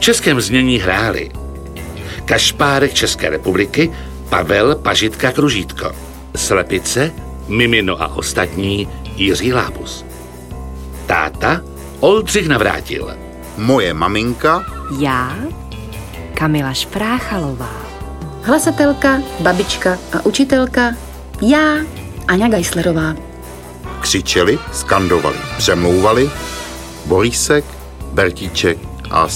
českém znění hráli Kašpárek České republiky, Pavel Pažitka Kružítko, Slepice, Mimino a ostatní Jiří Lábus. Táta Oldřich Navrátil. Moje maminka. Já, Kamila Špráchalová. Hlasatelka, babička a učitelka já, Aňa Geislerová. Křičeli, skandovali, přemlouvali Borísek, Bertíček a